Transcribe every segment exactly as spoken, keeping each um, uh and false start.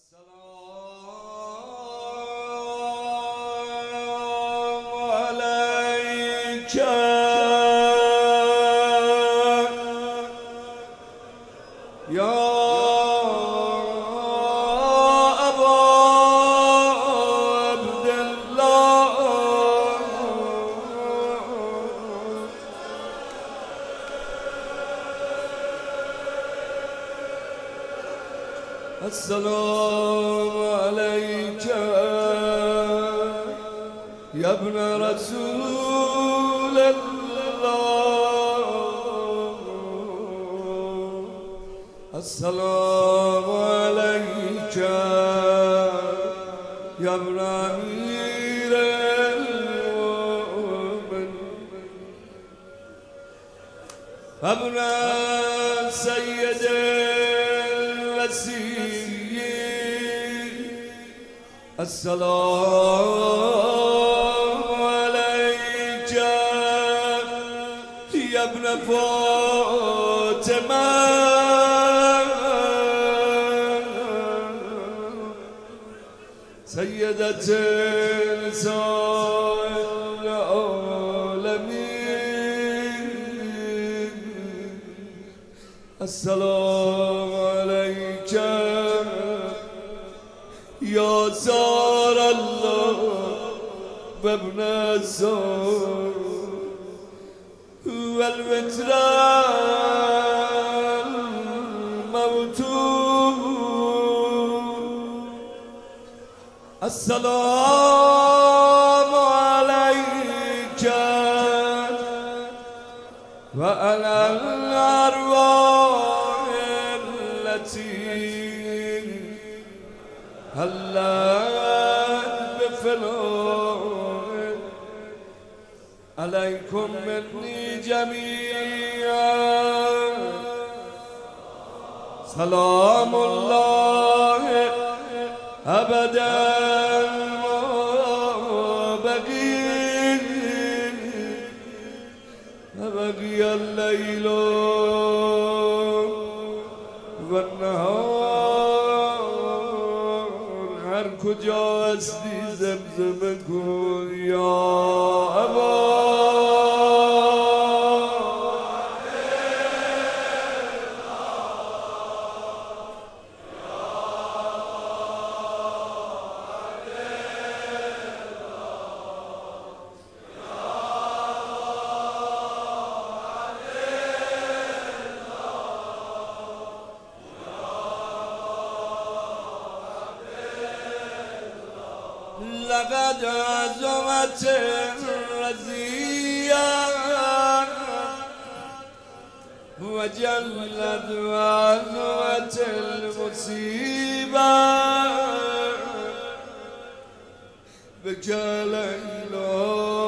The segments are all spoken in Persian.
السلام عليك يا أبا عبد الله. السلام عليك يا ابن رسول الله. السلام عليك يا ابن أمير المؤمنين ابن سيد السلام عليك يا ابن فاطمة سيدة نساء العالمين. السلام عليك يا زار الله وابن الزار والوتر الموتور. السلام عليك وعلى الأرواح التي هلت بفلوه عليكم مني جميعا سلام الله أبدا بقي بقي الليل والنهار. کجا هستی زمزم کن یا ابا لقد عزمت الرزية وجلت وعزمت المصيبة بك ليلى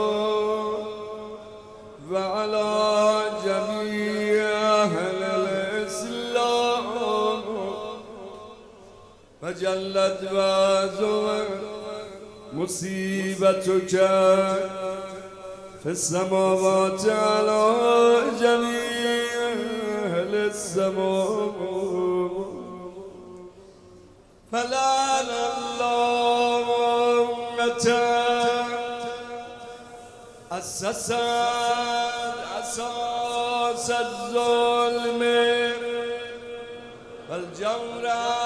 وعلى جميع أهل الإسلام وجلت وعزمت مصيبتك في السماوات على جميع أهل السماء. فلعن الله أمة أسست أساس الظلم والجور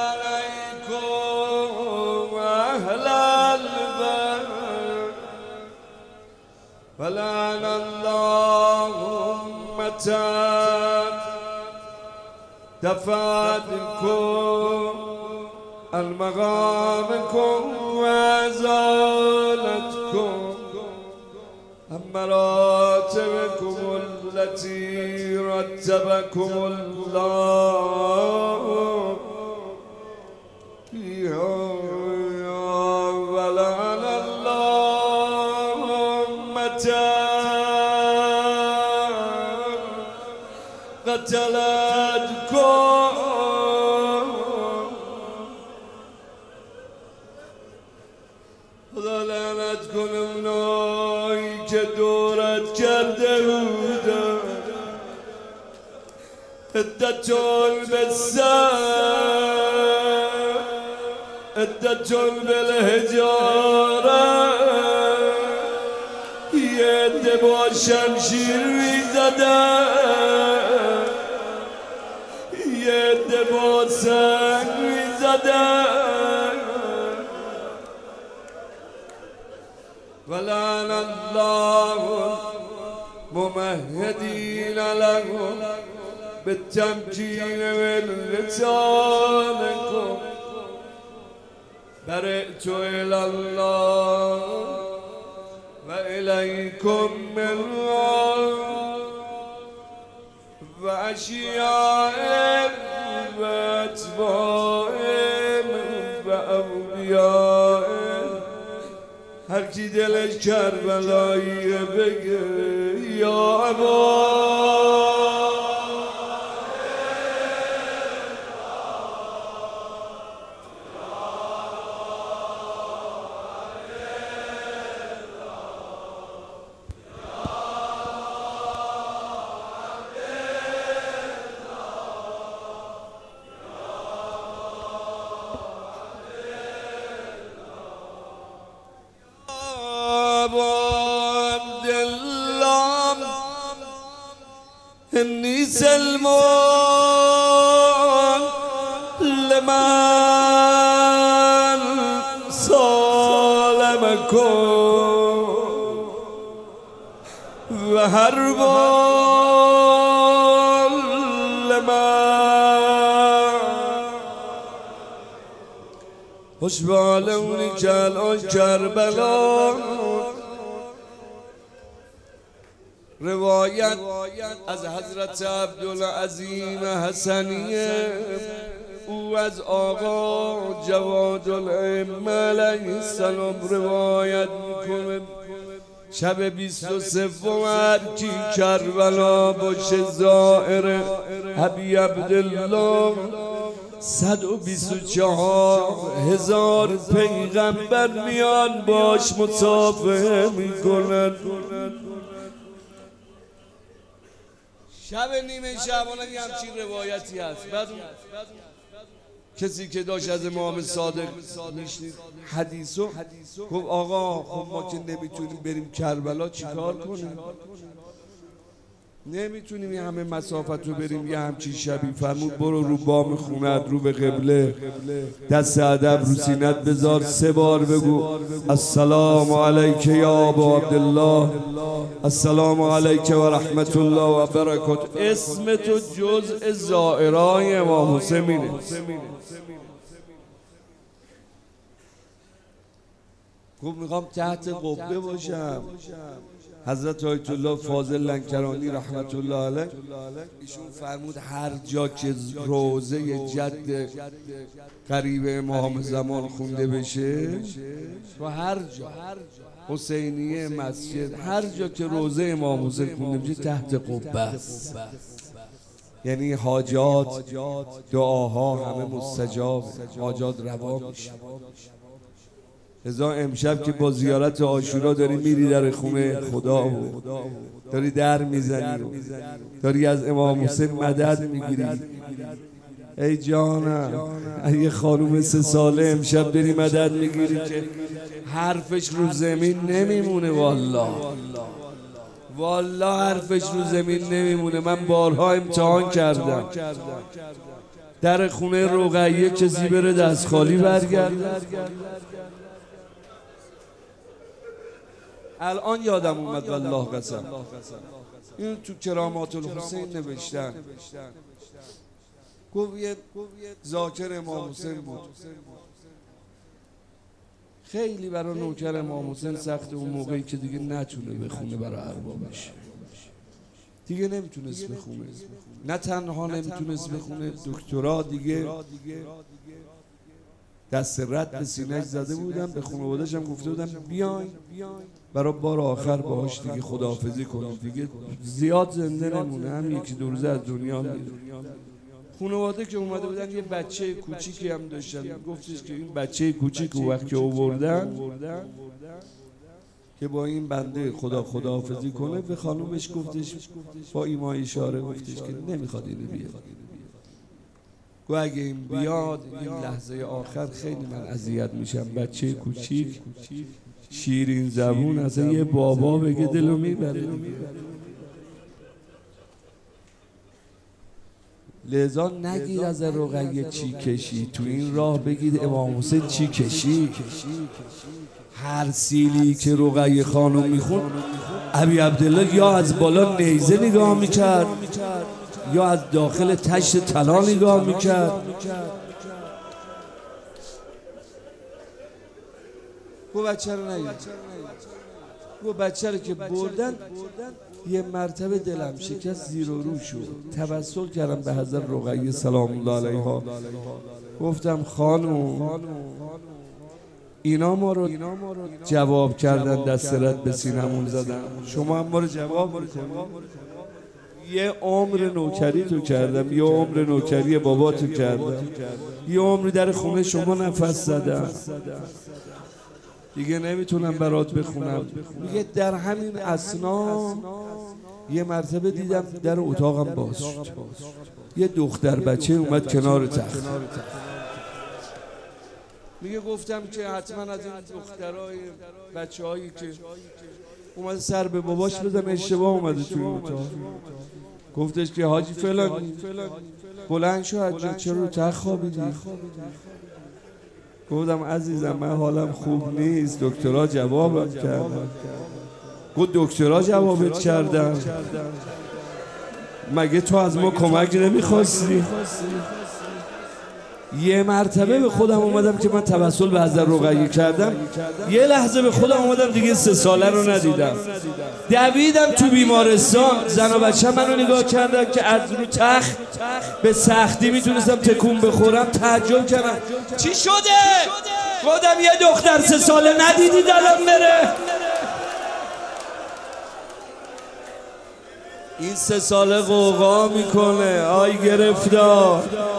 عليكم أهل فلعن الله أمة دفعتكم المغامكم وأزالتكم عن مراتبكم التي رتبكم الله فيها. ولعن الله أمة قتلتكم خدا لعنت کنه اونایی که دورت کرده بودن عدة بالسر عدة بالحجارة يد با شمشیر میزدن يد با سنگ میزدن ولعن الله ممهدين لهم بالتمكين من لسانكم برئت إلى الله وإليكم منهم وأشياء وأتباع وأولياء هر کی دلش کربلایی بگه یا اما إني سلمان لمن صالمكم وحرب لمن خوشبالونی که الان کربلا روایت از حضرت عبدالعظیم حسنیه او از آقا جوادالائمه علیه السلام روایت میکنه شب بیست و سوم هر کی کربلا باشه زائر حبی عبدالله صد و بیست و چهار هزار پیغمبر میان باش مصافحه میکنن. شب نیمه شعبان هم همچین روایتی هست. بعد کسی که داشت از امام صادق میشنید حدیثو گفت آقا خب ما که نمیتونیم بریم کربلا چیکار کنیم؟ نمیتونیم یه همه مسافت رو بریم یه همچین شبی. فرمود برو رو بام خونت رو به قبله دست ادب رو سینت بذار سه بار بگو السلام علیک یا ابا عبدالله السلام علیک و رحمت الله و برکاته. اسم تو جزء زائرای امام حسینه. گفت میخوام تحت قبه باشم. حضرت آیت الله فاضل لنکرانی رحمت الله علیه ایشون فرمود هر جا که روضه جد قریب امام زمان خونده بشه و هر جا حسینیه مسجد هر جا که روضه امام حسین خونده بشه تحت قبه است. یعنی حاجات دعاها همه مستجاب، حاجات روا میشه. ازا امشب که با زیارت عاشورا داری میری در خونه خدا و داری در میزنی و داری از امام حسین مدد میگیری، ای جانم اگه خانوم سه ساله امشب داری مدد میگیری که حرفش رو زمین نمیمونه. والله والله حرفش رو زمین نمیمونه. من بارها امتحان کردم در خونه رقیه کسی بره دست خالی برگرد. الان یادم اومد والله قسم این تو کرامات الحسین نوشتن. گفت یه ذاکر امام حسین بود، خیلی برای نوکر امام حسین سخت اون موقعی که دیگه نتونه بخونه برای اربابش، دیگه نمیتونست بخونه. نه تنها نمیتونست بخونه، دکترا دیگه دست رد به سینه‌اش زده بودم. به خانواده‌اش هم گفته بودم بیاین برای بار آخر باهاش دیگه خداحافظی کنید، دیگه زیاد زنده نمونه، هم یکی دو روزه از دنیا میره. خانواده که اومده بودن یه بچه کوچیکی هم داشتن. گفتش که این بچه کوچیک اون وقت که آوردن که با این بنده خدا خداحافظی کنه، به خانومش گفتش با ایما اشاره گفتش که نمیخواد اینو بیاره. گو اگه این بیاد این لحظه آخر خیلی من اذیت میشم. بچه کوچیک شیرین زبون اصلا یه بابا بگه دلو میبره. لذا نگید از رقیه چی کشی، تو این راه بگید امام حسین چی کشی. هر سیلی که رقیه خانم میخون ابی عبدالله یا از بالا نیزه نگاه میکرد یا از داخل تشت طلا نگاه میکرد. گو بچه رو نگید، گو بچه رو که بردن یه مرتبه دلم شکست، زیر و رو شد. توسل کردم به حضرت رقیه سلام الله علیها، گفتم خانم اینا ما رو جواب کردن، دست رد به سینمون زدن، شما هم ما رو جواب میکنید. یه عمر نوکری تو کردم، یه عمر نوکری بابا تو کردم، یه عمر در خونه شما نفس زدم، دیگه نمیتونم برات بخونم. میگه در همین اثنا یه مرتبه دیدم در اتاقم باز شد، یه دختر بچه اومد کنار تخت. میگه گفتم که حتما از این دخترای بچه هایی که اومده سر به باباش بزن اشتباه اومده توی اتاق. گفتش که حاجی فلان بلند شو از جا، چرا رو تخت خوابیدی؟ گفتم عزیزم من حالم خوب نیست، دکترها جوابم کردن. گفت دکترها جوابت کردن؟ مگه تو از ما کمک نمیخواستی؟ یه مرتبه به خودم اومدم که من توسل به حضرت رقیه کردم، یه لحظه به خودم اومدم دیگه سه ساله رو ندیدم. دویدم تو بیمارستان، زن و بچه منو نگاه کردن که از رو تخت به سختی میتونستم تکون بخورم. تعجب کردم چی شده؟ گفتم یه دختر سه ساله ندیدید الان بره؟ این سه ساله قوقا میکنه آی گرفتار.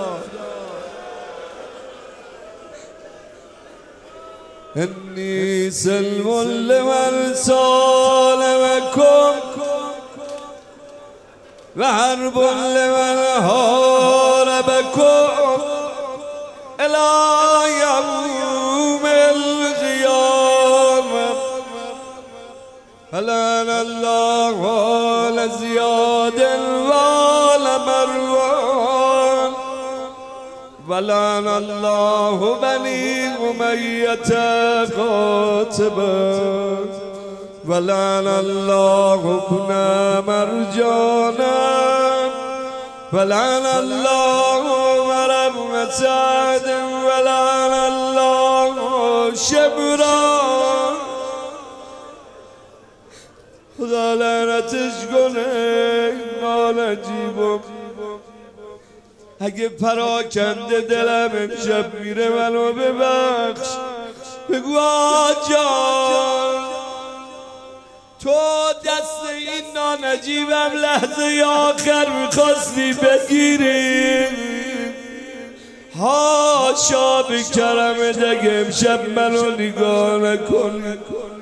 انی سلم لمن سالمکم و حرب لمن حاربکم الی یوم القیامه فلعن الله لزیاد ولمروان ولعن الله بنی امیة قاتبا ولعن الله ابن مرجانا ولعن الله مرم سعد ولعن الله شبرا. خدا لعنتش کنه. قال عجیبم اگه پراکنده دلم امشب میره منو ببخش، بگو آجان تو دست این نانجیبم لحظه آخر میخواستی بگیری، هاشا به کرمت اگه امشب منو نگاه نکنی.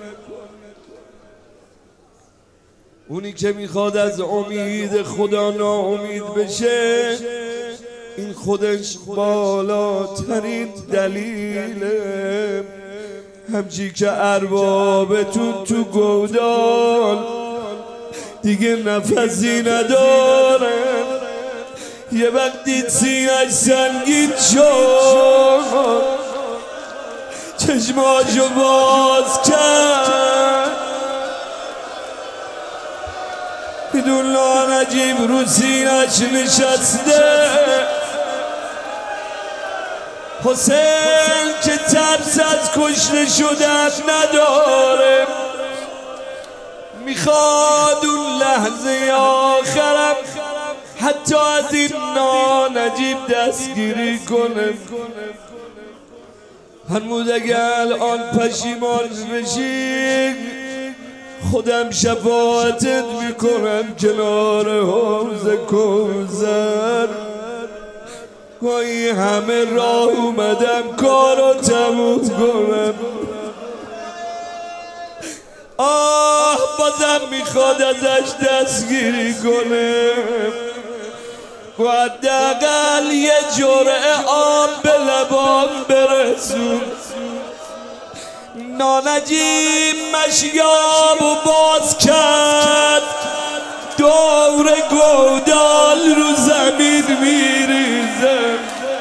اونی که میخواد از امید خدا ناامید بشه، این خودش بالاترین دلیله. همچی که اربابتون تو گودال دیگه نفسی ندارن، یه وقت دید سینه‌اش سنگین شد، چشماشو باز کرد، بدون نانجیب رو سینه‌اش نشسته. حسین که ترس از کشته شدن نداره، میخواد اون لحظه آخرم حتی از این نانجیب دستگیری کنه. فرمود اگه الان پشیمان بشی خودم شفاعتت میکنم کنار حوض کوثر. گاهی همه راه اومدم کارو تموم کنم، آه بازم میخواد ازش دستگیری کنه. و حداقل یه جرعه آب به لبام برسون. نانجیب مشیاب و باز کرد، دور گودال رو زمین میریزه.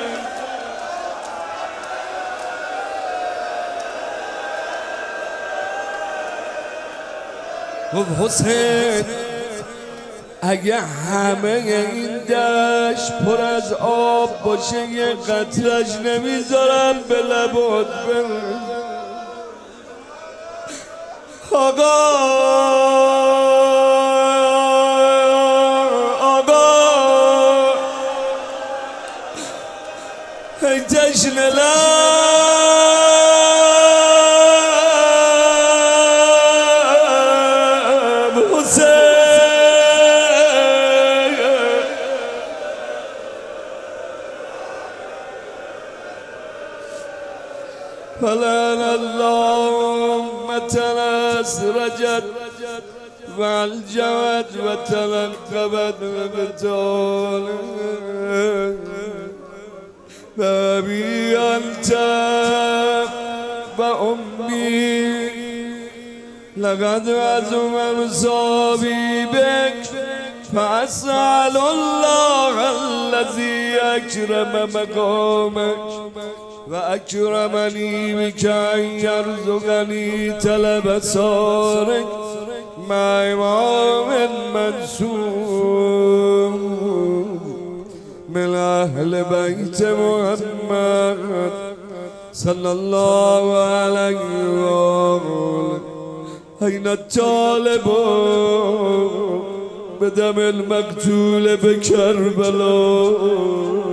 گفت حسین اگه همه این دشت پر از آب باشه یه قطرش نمیذارم به لبات برسه. آقا آقا ای تشنه لب حسین، فلان اللهم تنسرجت والجوت وتلقبت ببطال بابي أنت وأمي لقد عزم مصابي بك فأسأل الله الذي أكرم مقامك وأكرمني بك أن يرزقني طلب صارك مع إمام منصور من أهل بيت محمد صلى الله عليه وآله. أين الطالب بدم المقتول بكربلاء؟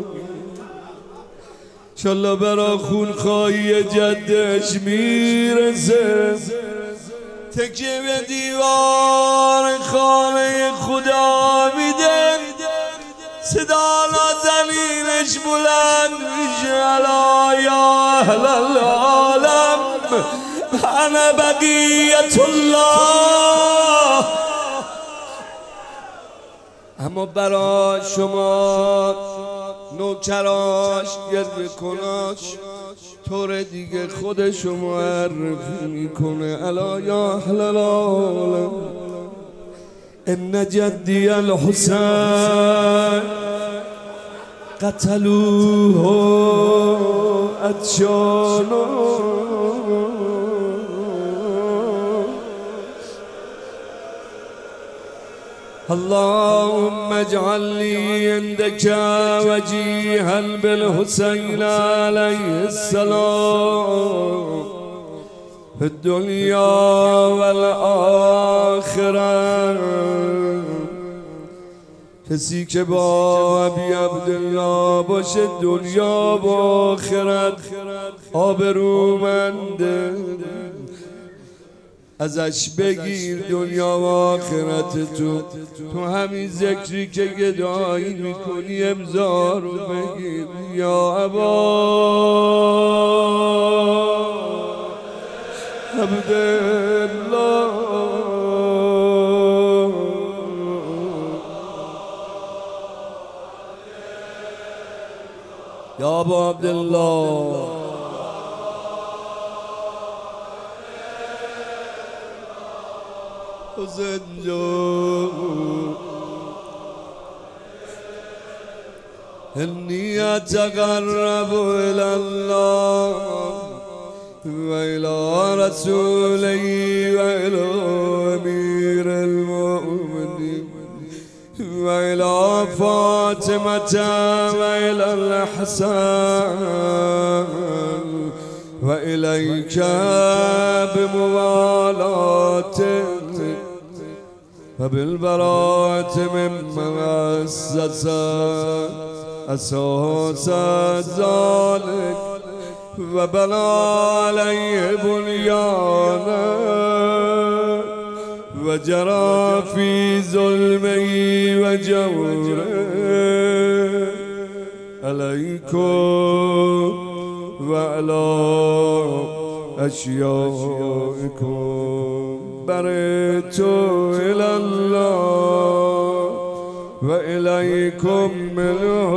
انشالله برا خونخواهی جدش میرسه، تکیه به دیوار خانه خدا میده، صدا نازنینش بلند میشه الا یا اهل العالم انا بقیت الله. اما برا شما نوکراش گریه کناش طور دیگه خودشو معرفی میکنه الا یا اهل العالم ان جدی الحسین قتلوه اتشانو. اللهم اجعل لي عندك وجيها بالحسين عليه السلام في الدنيا والآخرة. کسی که با ابی عبدالله باشه دنیا و آخرت آبرومنده، ازش بگیر دنیا و آخرت تو تو همین ذکری که گدایی میکنی امضا رو بگیر. یا ابا عبدالله یا ابا عبدالله حسین جان إني أتقرب إلى الله وإلى رسوله وإلى أمير المؤمنين وإلى فاطمة وإلى الحسن وإليك بموالاته وبالبراءة مما أسس أساس ذلك وبنى عليه بنيانا وجرى في ظلمه وجوره عليكم وعلى أشيائكم برئت إلى الله وإليكم منه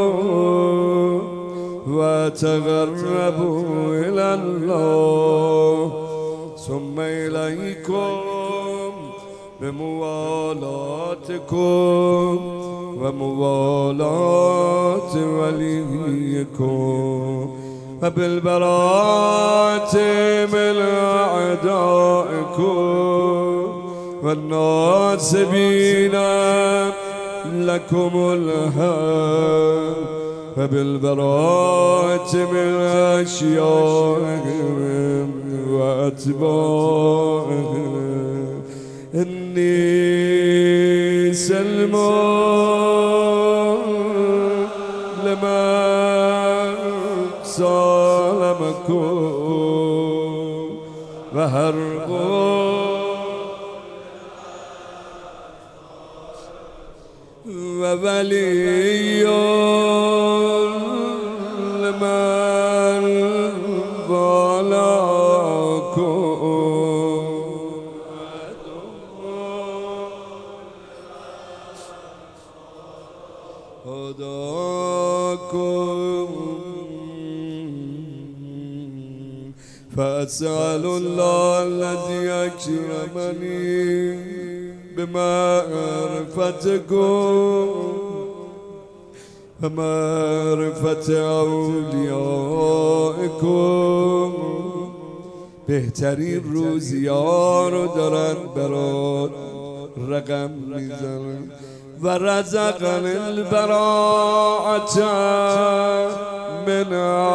وتقربوا إلى الله ثم إليكم بموالاتكم وموالاة وليكم وبالبراءة من أعدائكم والناصبين لكم الهم وبالبراءة من أشيائهم وأتباعهم إني سلم لمن سالمكم وهرب وولي لمن والاكم هداكم فأسأل الله الذي أكرمني بمعرفتكم ومعرفة أوليائكم بهترین روزی‌ها رو دارن برات رقم میزنن و رزقنی البراءة من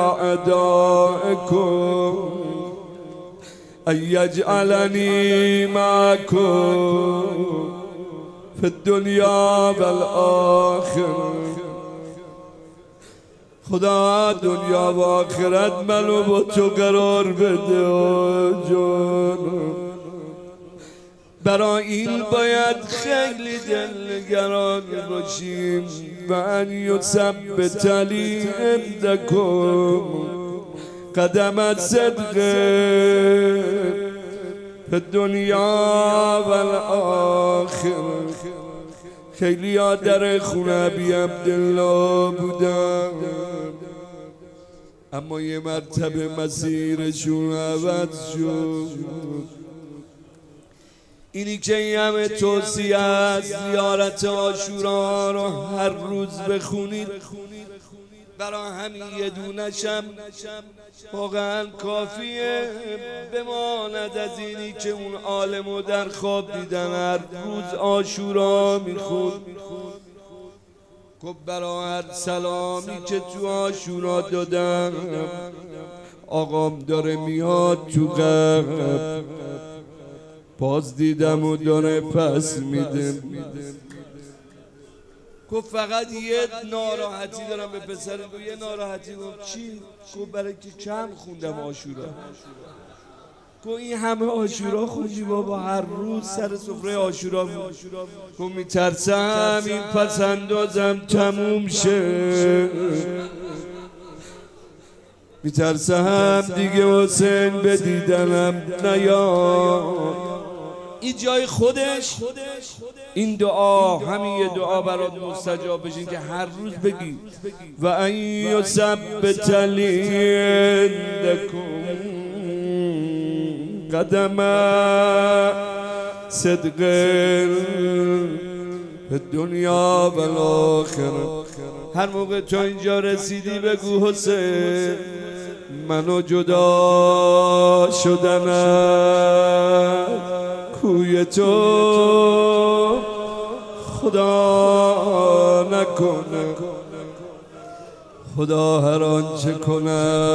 أعدائكم أن يجعلني معكم في الدنيا والآخرة. خدا دنیا و آخرت منو با تو قرار بده جانم. برای این باید خیلی دلنگران باشیم و ان یثبت لی عندکم قدم صدق فی الدنیا و الآخرة. خیلی ها در خونه ابی عبدالله بودن اما یه مرتبه مسیرشون عوض شد. اینی که این همه توصیه از زیارت عاشورا رو هر روز بخونید برای همین یه دونشم واقعا کافیه بماند از اینی که اون عالمو در خواب دیدن هر روز عاشورا میخود. خب برای هر سلامی که تو عاشورا دادن آقام داره میاد تو قبر باز دیدم و داره پس میده. گفت فقط یه ناراحتی دارم به پسر گفت یه ناراحتی. گفت چی؟ گفت برای که کم خوندم عاشورا. گفت این همه عاشورا خوندی بابا هر روز سر سفره عاشورا بود. گفت میترسم این پسندازم تموم شه، میترسم دیگه حسین به دیدنم نیاد. این جای خودش این دعا همین یه دعا برات مستجاب بشین که هر روز بگی و ان یثبت لی عندکم قدم صدق فی الدنیا و الآخرة. هر موقع تو اینجا رسیدی بگو حسین منو جدا شدن کوی تو خدا نکنه، خدا هر آنچه کنه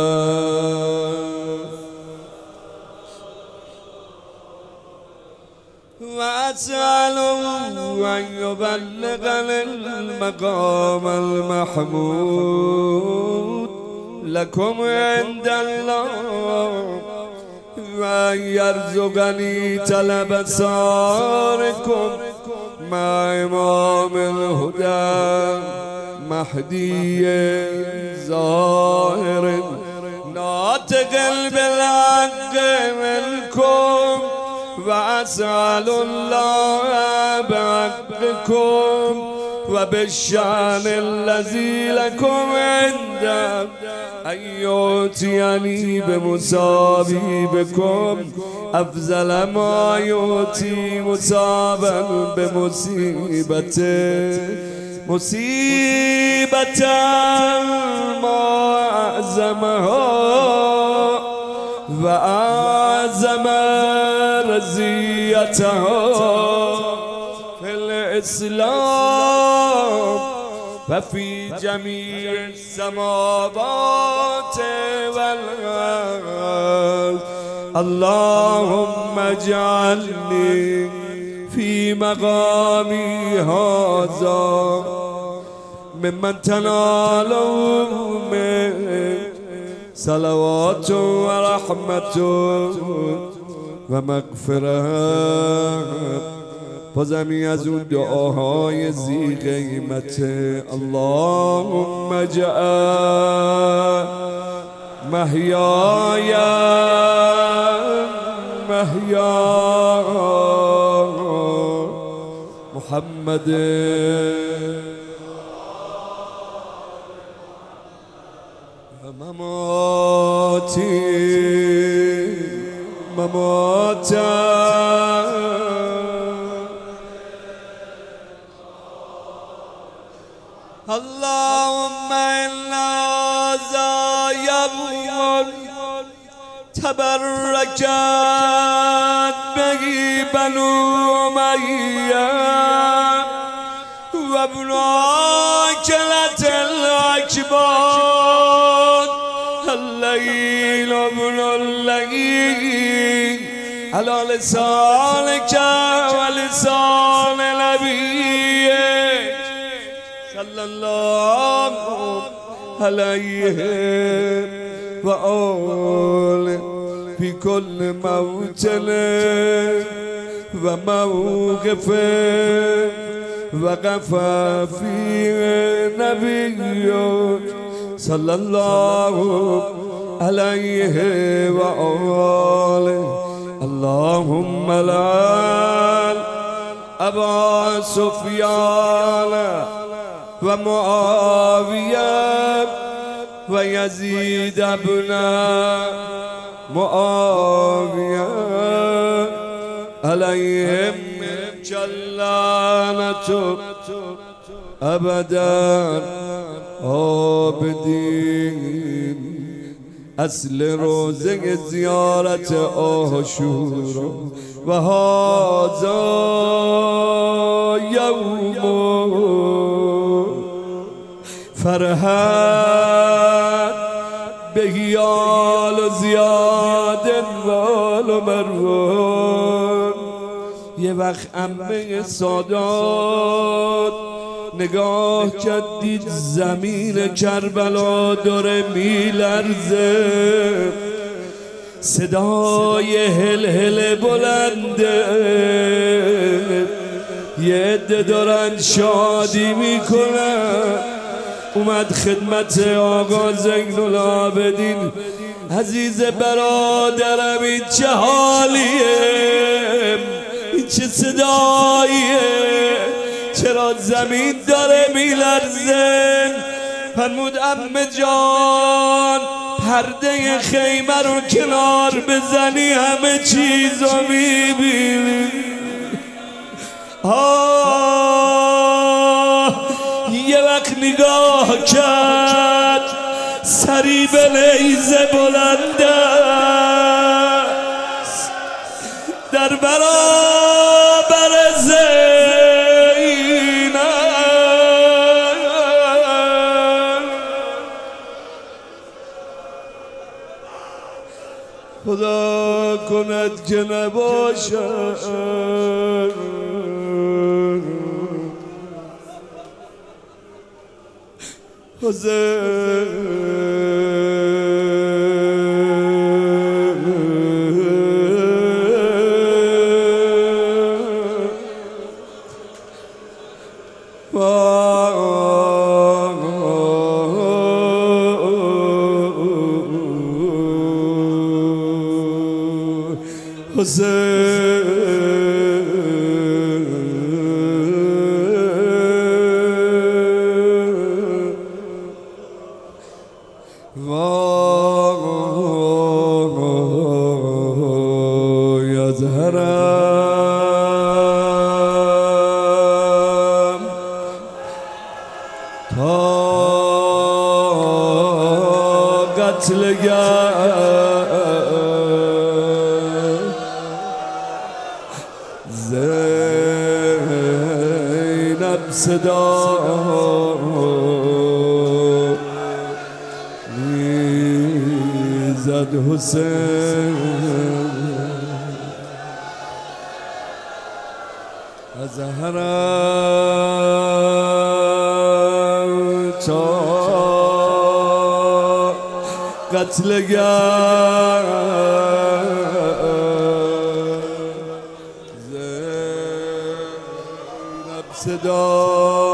و اسأله ان یبلغنی المقام المحمود لكم عند الله و ان یرزقنی طلب سارکم مع امام الهدى مهدی ظاهر ناطق بالحق منكم و اسأل الله بحقكم و بالشأن الذي لكم عندم أن يؤتيني بمصابي بكم أفضل ما يؤتي مصابا بمصيبته مصيبة ما أعظمها وأعظم رزيتها في الإسلام وفي جميع السماوات والأرض. اللهم اجعلني في مقامي هذا ممن تنال من صلوات ورحمة ومغفرة. بازمی از اون دعاهای ذی قیمت. اللهم اجعل محیای محیا محمد و مماتی مماتا اللهم إنا ذا يوم تبركت به بنو أمية وابن عاقلة الأكبر الليل ابن الليل على لسانك ولسان نبيك صلى الله عليه وآله في كل موطن وموقف وقف فيه نبي صلى الله عليه وآله. اللهم لعن أبا سفيان ومعاوية ويزيد بن معاوية عليهم اللعنة أبدا عابدين. اصل روزه زیارت عاشورا و هذا یوم فرحت بهیال و زیاد وال و مروان. یه وقت عمه سادات نگاه کرد دید زمین کربلا داره میلرزه، صدای هل هل بلنده، یه عده دارن شادی میکنن. اومد خدمت آقا زین العابدین، عزیز برادرم این چه حالیه، این چه صداییه، چرا زمین داره میلرزه؟ فرمود عمه جان پرده خیمه رو کنار بزنی همه چیزو میبینی. آه یه وقت نگاه کرد سریب نیزه بلنده در برابر زینب. خدا کند که نباشد حسین قتلگر زینب صدا میزد حسین از حرم تا قتلگر زینب صدا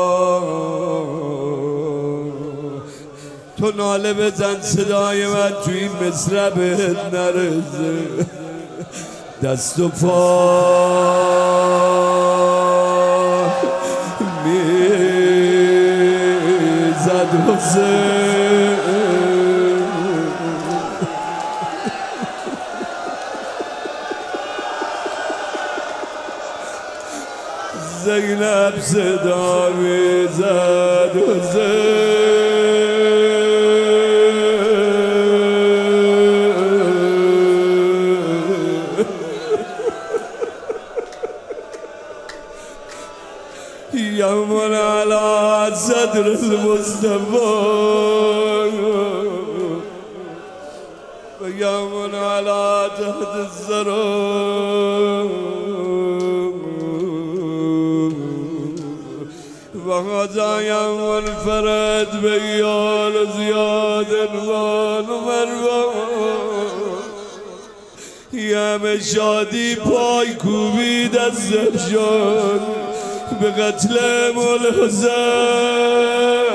تو ناله بزن صدای من تو این مصرع بهت نرسه دست و پا میزد حسین زینب صدا میزد حسین يوم على صدر المصطفى ويوم على تحت الزرار وهذا يوم الفرد بيال زياد ومروان يا مشادي پای کوبید از زبشان به قتل مول حسین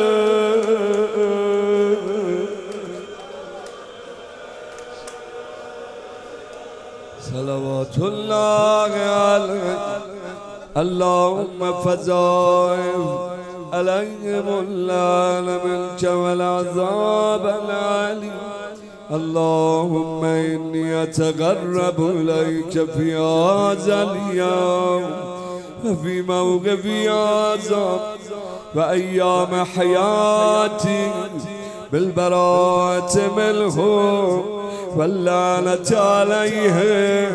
صلوات الله علیه اللهم فضائم علیهم اللعن منك والعذاب العلیم اللهم إني أتقرب إليك في هذا اليوم وفي موقف هذا وأيام حياتي بالبراءة منه واللعنة عليه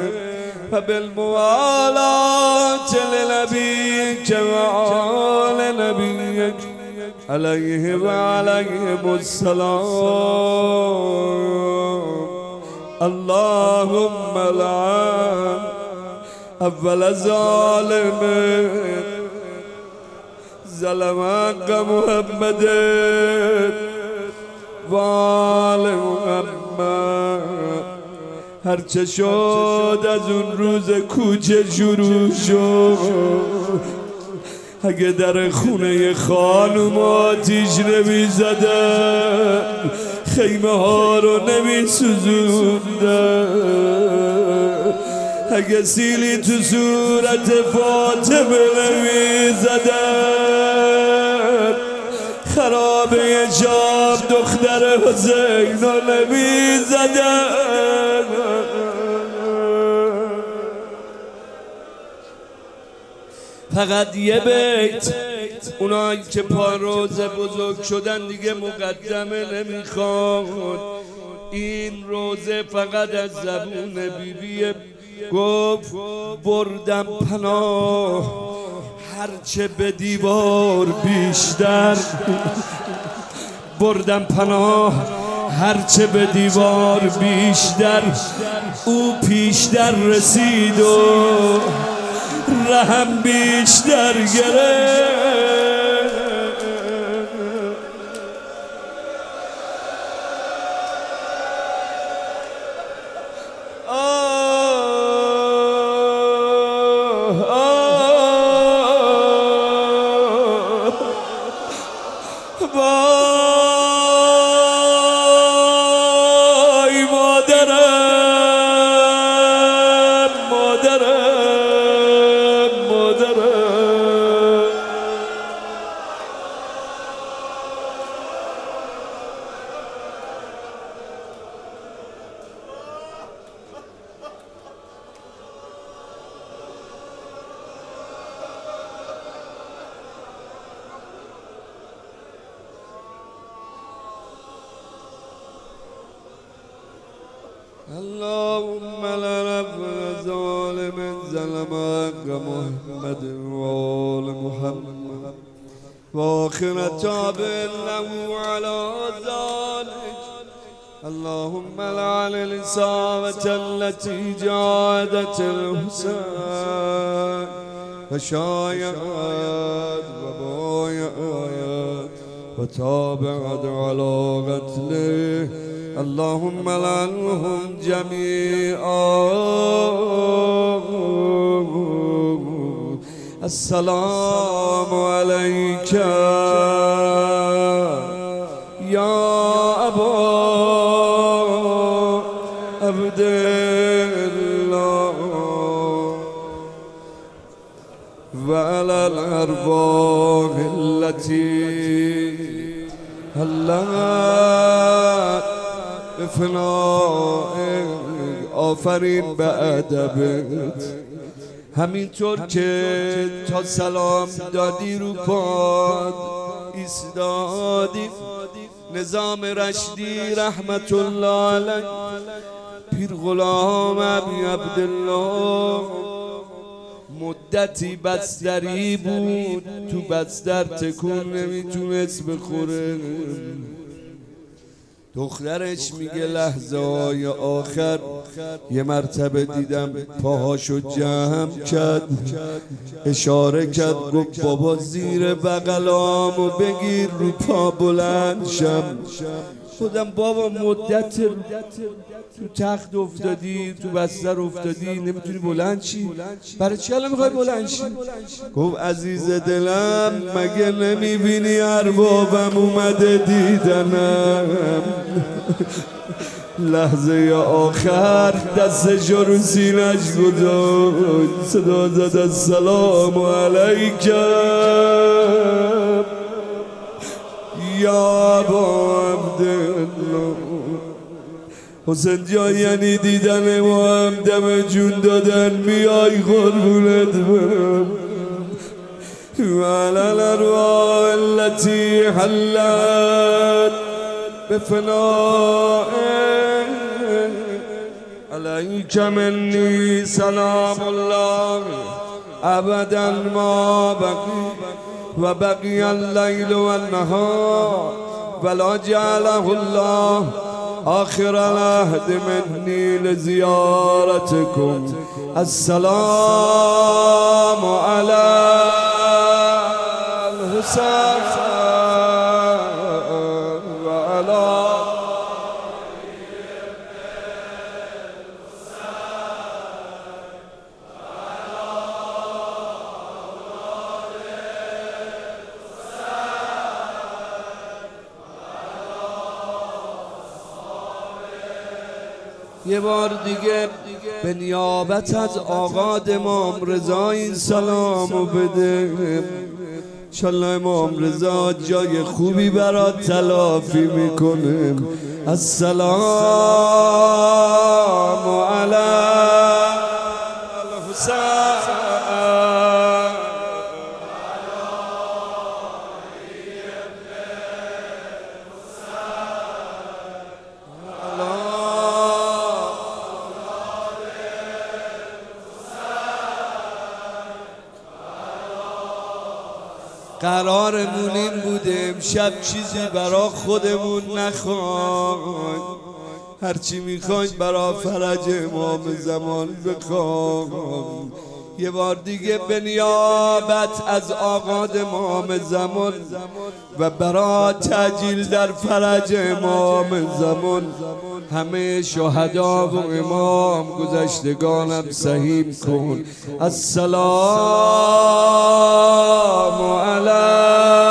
وبالموالاة لنبيك وآل نبيك عليه وعليهم السلام اللهم لعن أول ظالم ظلمك محمد وآل محمد هرچه شد از اون روز کوچه شروع شد اگه در خونه خانم آتیش نمی زدن خیمه ها رو نمی سوزوندن اگه سیلی تو صورت فاطمه نمی زدن خرابه شام دختر حسین رو نمی زدن فقط یه بیت اونایی که پا روزه بزرگ شدن دیگه مقدمه نمیخواد این روزه فقط از زبون بیبی گفت بردم پناه هرچه به دیوار بیشتر بردم پناه هرچه به دیوار بیشتر او پیشتر رسید و رحم بیشتر گرفت وای مادرم مادرم مادرم اللهم لا رب ظالم ظلم حق محمد وآل محمد وآخر تابع له على ذلك. اللهم لعن الإصابة التي جادت الحسين فشايعت وبايعت وتابعت على قتله. اللهم لعنهم جميعا. السلام عليك يا أبا عبد الله وعلى الأرواح التي هلت بفناء آفرین به ادبت. همینطور که تا سلام دادی رو پاد ایستادی. نظام رشدی رحمت الله علیه پیر غلام ابی عبدالله مدتی بستری بود، تو بستر تکون نمیتونست بخوره. دخترش میگه لحظه های آخر یه مرتبه دیدم پاهاشو جمع کرد، اشاره کرد گفت بابا زیر بغلامو بگیر رو پا بلند شم. خودم بابا مدت تو تخت افتادی، تو بستر افتادی، نمیتونی بلند شی، برای چی الان میخوای بلند شی؟ گفت عزیز دلم مگه نمیبینی اربابم اومده دیدنم. لحظه آخر دستشو رو سینش گذاشت، صدا زد السلام علیکم یا ابا عبدالله. حسین جان یعنی دیدن ما هم دم جون دادن، میای قربونت برم. وعلى الأرواح التي حلت بفناء عليك مني سلام الله أبدا ما بقي وبقي الليل والنهار ولا جعله الله آخر العهد مني لزيارتكم. السلام على الحسين وعلى یه بار دیگه به نیابت از آقا امام رضا این سلامو بده. انشالله امام رضا جای خوبی برات تلافی میکنه. السلام علی الحسین قرارمون این بوده امشب چیزی برا خودمون نخواهیم، هرچی میخوایم برا فرج امام زمان بخواهیم. یه بار دیگه به نیابت از آقا امام زمان و برا تعجیل در فرج امام زمان همه شهدا و امام گذشتگانم سهیم کن. السلام علی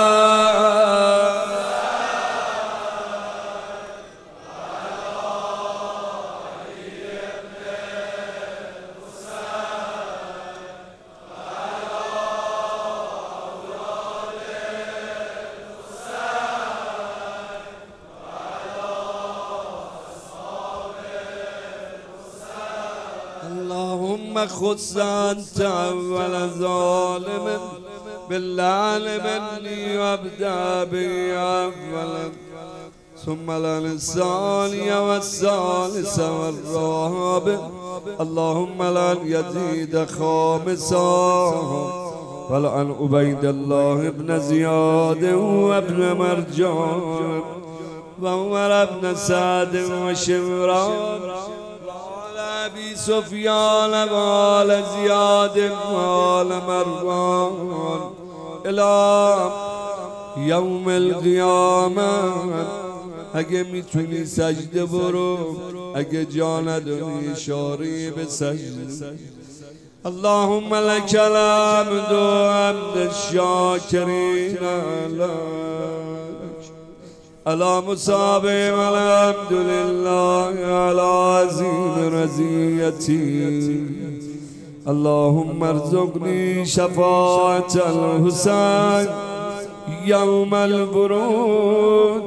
اللهم خص أنت أول ظالم باللعن مني وابدأ بي أولا ثم لعن الثانية والثالثة والرابع اللهم لعن يزيد خامسا ولعن عبيد الله بن زياد وابن مرجان وعمر بن سعد وشمران وعلى أبي سفيان وعلى زياد وعلى مروان إلى يوم القيامة. اگه میتونی سجده برو، اگه جا نداری اشاره به سجده. اللهم لك الحمد وحمد الشاكرين لك على مصابي والحمد لله على عظيم رزيتي. اللهم ارزقني شفاعة الحسين يوم الورود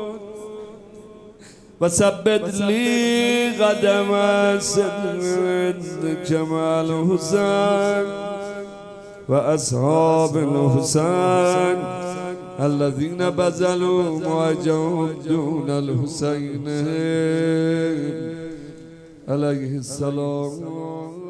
وثبت لي قدم صدق كما الحسين وأصحاب الحسين الذين بذلوا معجهم دون الحسين عليه السلام.